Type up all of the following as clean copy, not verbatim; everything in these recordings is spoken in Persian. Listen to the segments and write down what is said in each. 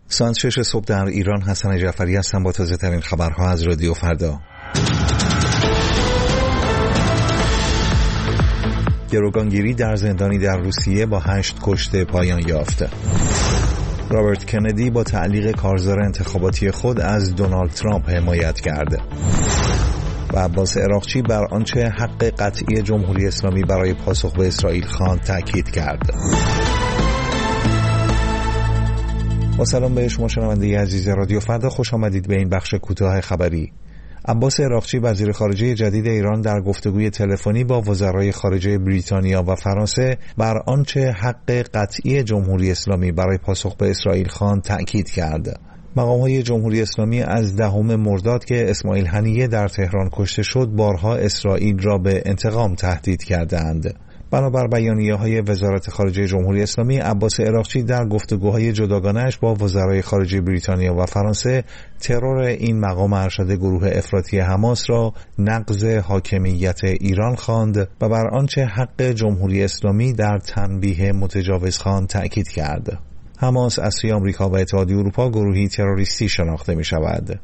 ساعت 6 صبح در ایران. حسن جعفری هستم با تازه ترین خبرها از رادیو فردا. گروگانگیری در زندانی در روسیه با 8 کشته پایان یافت. رابرت کندی با تعلیق کارزار انتخاباتی خود از دونالد ترامپ حمایت کرد. و عباس عراقچی بر آنچه حق قطعی جمهوری اسلامی برای پاسخ به اسرائیل خواند تأکید کرد. با سلام به شما شنونده عزیز رادیو فردا، خوش آمدید به این بخش کوتاه خبری. عباس عراقچی وزیر خارجه جدید ایران در گفتگوی تلفنی با وزرای خارجه بریتانیا و فرانسه بر آنچه حق قطعی جمهوری اسلامی برای پاسخ به اسرائیل خواند تأکید کرد. مقام‌های جمهوری اسلامی از 10 مرداد که اسماعیل هنیه در تهران کشته شد بارها اسرائیل را به انتقام تهدید کردند. بنابر بیانیه‌های وزارت خارجه جمهوری اسلامی، عباس عراقچی در گفتگوهای جداگانه‌اش با وزرای خارجه بریتانیا و فرانسه ترور این مقام ارشد گروه افراطی حماس را نقض حاکمیت ایران خواند و بر آنچه حق جمهوری اسلامی در تنبیه متجاوزخوان تأکید کرد. حماس از سوی آمریکا و اتحادیه اروپا گروهی تروریستی شناخته می شود.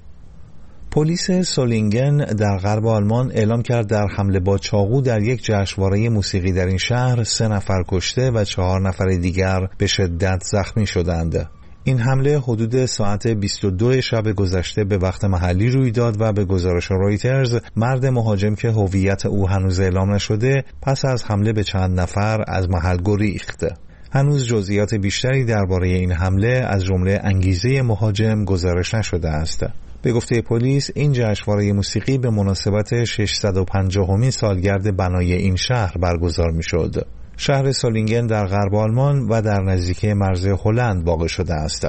پلیس سولینگن در غرب آلمان اعلام کرد در حمله با چاقو در یک جشنواره موسیقی در این شهر 3 نفر کشته و 4 نفر دیگر به شدت زخمی شدند. این حمله حدود ساعت 22 شب گذشته به وقت محلی روی داد و به گزارش رویترز مرد مهاجم که هویت او هنوز اعلام نشده پس از حمله به چند نفر از محل گریخت. هنوز جزئیات بیشتری درباره این حمله از جمله انگیزه مهاجم گزارش نشده است. به گفته پلیس این جشنواره موسیقی به مناسبت 650مین سالگرد بنای این شهر برگزار می‌شد. شهر سولینگن در غرب آلمان و در نزدیکی مرز هلند واقع شده است.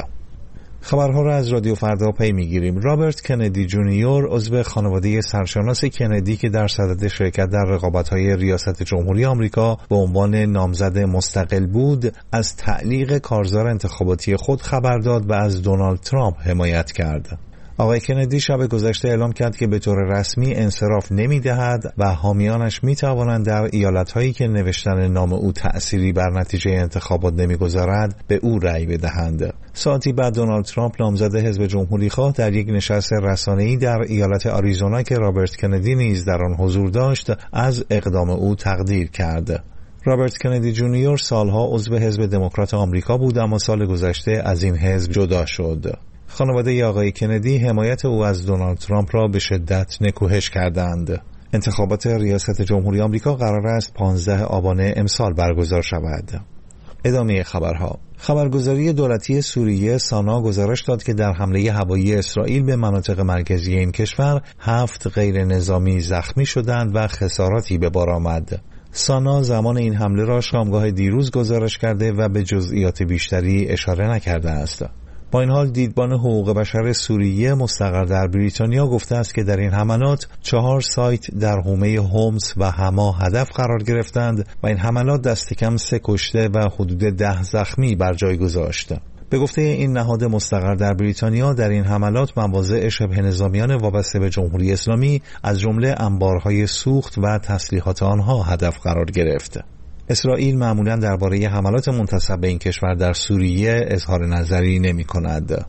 خبرها را از رادیو فردا پی می‌گیریم. رابرت کندی جونیور عضو خانواده سرشناس کندی که در صدد شرکت در رقابت‌های ریاست جمهوری آمریکا به عنوان نامزد مستقل بود، از تعلیق کارزار انتخاباتی خود خبر داد و از دونالد ترامپ حمایت کرد. آقای کندی شب گذشته اعلام کرد که به طور رسمی انصراف نمی‌دهد و حامیانش می‌توانند در ایالت‌هایی که نوشتن نام او تأثیری بر نتیجه انتخابات نمی‌گذارد به او رأی بدهند. ساعتی بعد دونالد ترامپ نامزد حزب جمهوری‌خواه در یک نشست رسانه‌ای در ایالت آریزونا که رابرت کندی نیز در آن حضور داشت از اقدام او تقدیر کرد. رابرت کندی جونیور سالها عضو حزب دموکرات آمریکا بود اما سال گذشته از این حزب جدا شد. خانواده آقای کندی حمایت او از دونالد ترامپ را به شدت نکوهش کردند. انتخابات ریاست جمهوری آمریکا قرار است 15 آبان امسال برگزار شود. ادامه خبرها. خبرگزاری دولتی سوریه سانا گزارش داد که در حمله هوایی اسرائیل به مناطق مرکزی این کشور 7 غیر نظامی زخمی شدند و خساراتی به بار آمد. سانا زمان این حمله را شامگاه دیروز گزارش کرده و به جزئیات بیشتری اشاره نکرده است. با این حال دیدبان حقوق بشر سوریه مستقر در بریتانیا گفته است که در این حملات 4 سایت در حومه هومس و حما هدف قرار گرفتند و این حملات دست کم 3 کشته و حدود 10 زخمی بر جای گذاشت. به گفته این نهاد مستقر در بریتانیا در این حملات مواضع شبه نظامیان وابسته به جمهوری اسلامی از جمله انبارهای سوخت و تسلیحات آنها هدف قرار گرفت. اسرائیل معمولاً درباره حملات منتسب به این کشور در سوریه اظهار نظری نمی‌کند.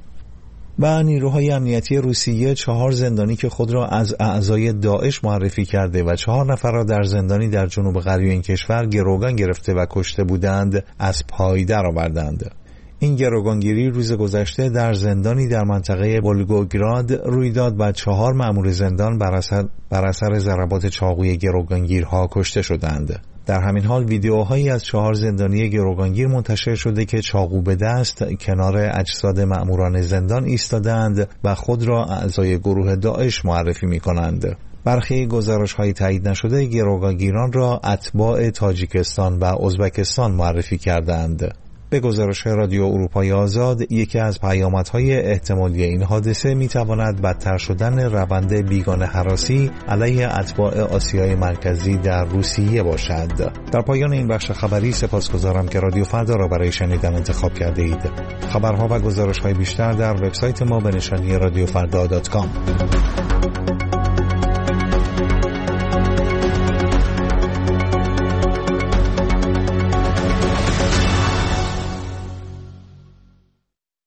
و نیروهای امنیتی روسیه 4 زندانی که خود را از اعضای داعش معرفی کرده و 4 نفر را در زندانی در جنوب غربی این کشور گروگان گرفته و کشته بودند از پای درآوردند. این گروگانگیری روز گذشته در زندانی در منطقه ولگوگراد روی داد و 4 مأمور زندان بر اثر ضربات چاقوی گروگانگیرها کشته شدند. در همین حال ویدیوهایی از 4 زندانی گروگانگیر منتشر شده که چاقو به دست کنار اجساد مأموران زندان ایستادند و خود را اعضای گروه داعش معرفی می‌کنند. برخی گزارش‌های تایید نشده گروگانگیران را اتباع تاجیکستان و ازبکستان معرفی کردند. به گزارش رادیو اروپای آزاد، یکی از پیامدهای احتمالی این حادثه میتواند بدتر شدن روند بیگانه هراسی علیه اتباع آسیای مرکزی در روسیه باشد. در پایان این بخش خبری سپاسگزارم که رادیو فردا را برای شنیدن انتخاب کرده اید. خبرها و گزارش‌های بیشتر در وبسایت ما به نشانی radiofrda.com.